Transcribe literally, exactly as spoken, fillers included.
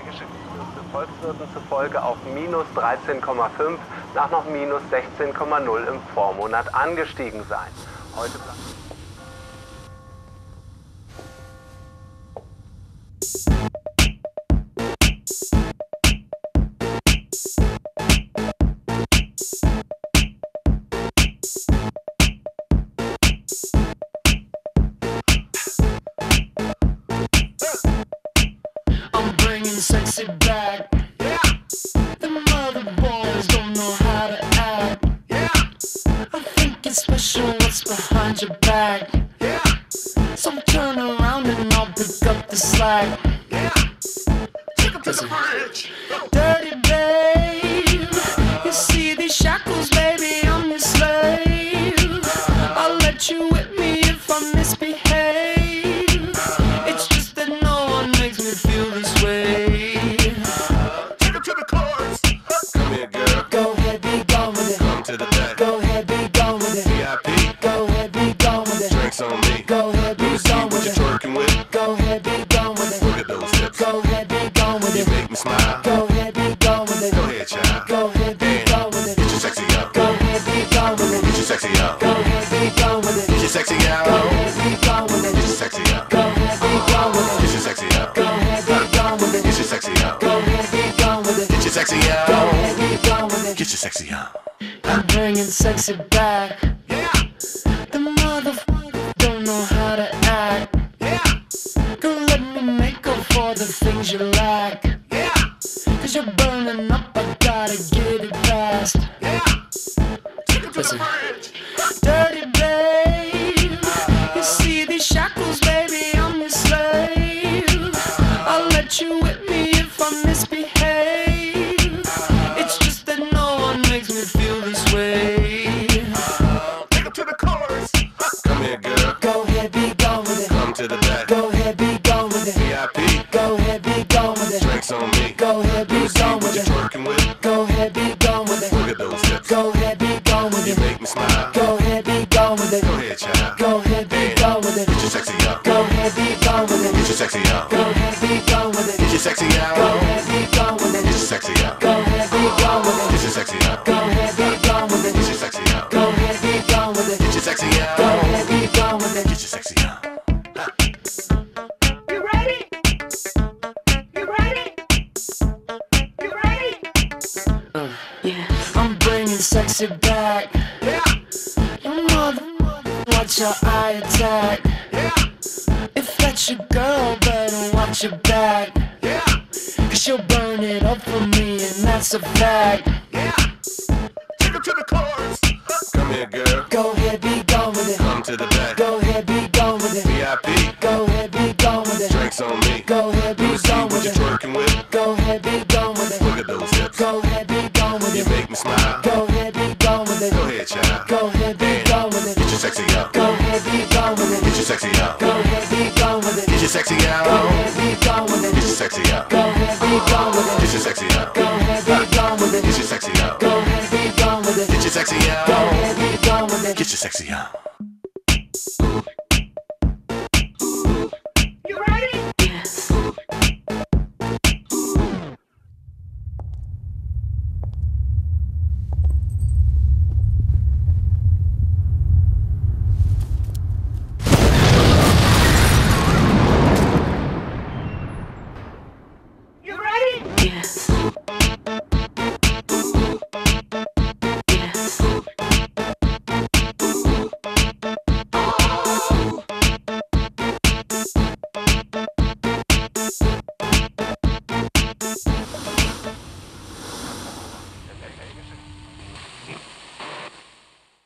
Geschäftsführung des Volkswirten zufolge auf minus dreizehn Komma fünf nach noch minus sechzehn Komma null im Vormonat angestiegen sein. Heute sexy back. Yeah. The mother boys don't know how to act. Yeah. I think it's special what's behind your back. Yeah. So turn around and I'll pick up the slack. Yeah. Take 'em to the bridge. Dirty babe, you see these shackles, baby, I'm your slave. I'll let you whip me if I misbehave. It's just that no one makes me feel this way. On me. Go ahead, be gone with what it. You're twerking with. Go ahead, be gone with it. Look at those hips. Go ahead, be gone with You it. make me smile. Go ahead, be gone with it. Go ahead, child. Go ahead, be gone with it. Get your sexy out. Go ahead, be gone with it. Get your sexy out. Go ahead, be gone with it. Get your sexy out. Go ahead, be gone with it. Get your sexy out. Go ahead, be gone with it. Get your sexy out. Go ahead, be gone with it. Get your sexy out. Go ahead, be gone with it. Get your sexy out. Go ahead, be gone with it. Get your sexy out. I'm bringing sexy back. Yeah. The motherfucker don't know how to act. Yeah. Girl, let me make up for the things you lack. Yeah. Cause you're burning up, I gotta get it fast. Yeah. Take 'em to Listen. the bridge. Dirty babe, you see these shackles, baby, I'm your slave. I'll let you whip me if I misbehave. It's just that no one makes me feel this way. Take 'em to the chorus. Come here, girl. Go ahead, be gone with it. Come to the back. Go ahead, be gone with it. V I P. Go ahead, be gone with it. Drinks on me. Go ahead, be See gone what with you're it. twerking with. Go ahead, be gone with it. Look at those hips. Go ahead, be gone with You it. make me smile. Go ahead, be gone with it. Go ahead, child. Go ahead, be gone with it. Get your sexy out. Go ahead, be gone with it. Get your sexy out. Go ahead, be gone with it. Get your sexy out. Go ahead, be gone with Get it. your sexy out. Go ahead, be gone with Get it. your sexy out. Go ahead, be gone with Get it. your sexy out. Go ahead, be gone with it. Get your sexy out. Go ahead, be gone with it. Get your sexy out. You ready? You ready? You ready? Uh, yeah, I'm bringing sexy back. Yeah. Your mother, watch your eye attack. Yeah. If that's your girl, better watch your back. Yeah. Cause she'll burn it up for me, and that's a fact. Yeah. Take 'em to the chorus. Come here, girl. Go ahead, be gone with it. Come to the back. Go ahead, be gone with it. V I P. Go ahead, be gone with it. Drinks on me. Go ahead, be See gone what with you're it. twerking with. Go ahead, be gone with it. Look at those hips. Go ahead, be gone with You it. make me smile. Go ahead, be gone with it. Go ahead, child. Go ahead, be gone with it. Get your sexy out. Go ahead, be gone with Get it. your sexy out. Go ahead, be gone with it. Get your sexy Go out. ahead, be gone with Get it. your sexy out. Go ahead, be gone with Get it. your sexy out. Go ahead, be gone with Get it. your sexy out. Go ahead, be gone with it. Get your sexy Go out. ahead, be gone with it. Get your sexy out.